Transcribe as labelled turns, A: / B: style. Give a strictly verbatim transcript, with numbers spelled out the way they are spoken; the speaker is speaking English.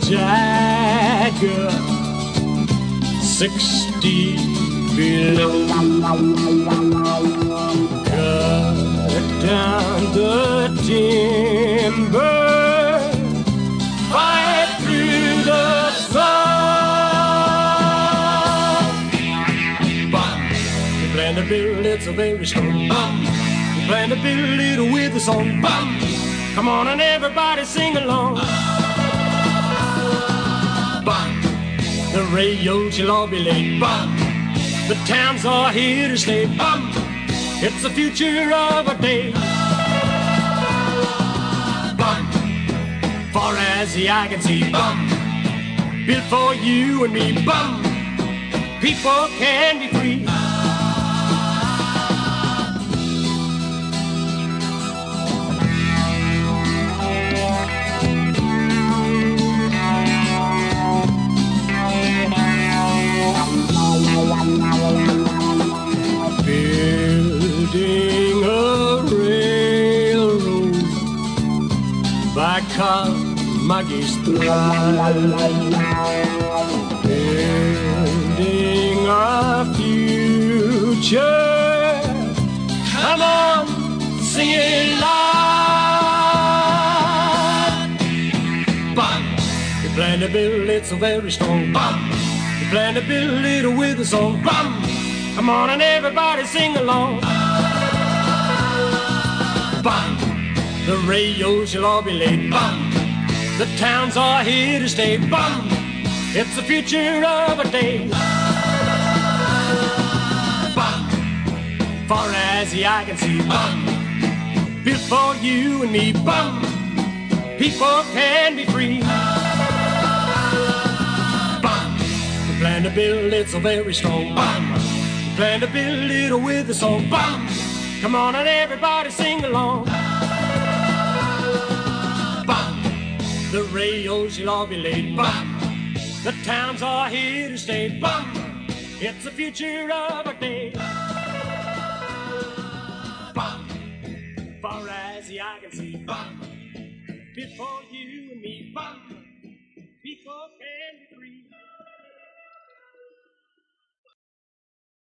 A: dagger, sixty below. Cut down the timber, fight through the sun. Bum, we plan to build it so very strong. Bum, we plan to build it with a song. Bum, come on and everybody sing along. Bum, the rails shall all be laid. Bum, the towns are here to stay. Bum, it's the future of our day. Bum, far as the eye can see. Bum, built for you and me. Bum, people can be free. Building a railroad by Carnegie's thrive. Building our future. Come on, sing it loud. Bum, we plan to build it so very strong. Bum, we plan to build it with a song. Bum, come on and everybody sing along. Bum, the rails shall all be laid. Bum, the towns are here to stay. Bum, it's the future of our day. Bum, far as the eye can see. Bum, built for you and me. Bum, people can be free. Bum, we plan to build it so very strong. Bum, plan to build it with a song. Bum, come on and everybody sing along. Bum, the rails shall all be laid. Bum, the towns are here to stay. Bum, it's the future of our day. Bum, far as the eye can see. Bum, before you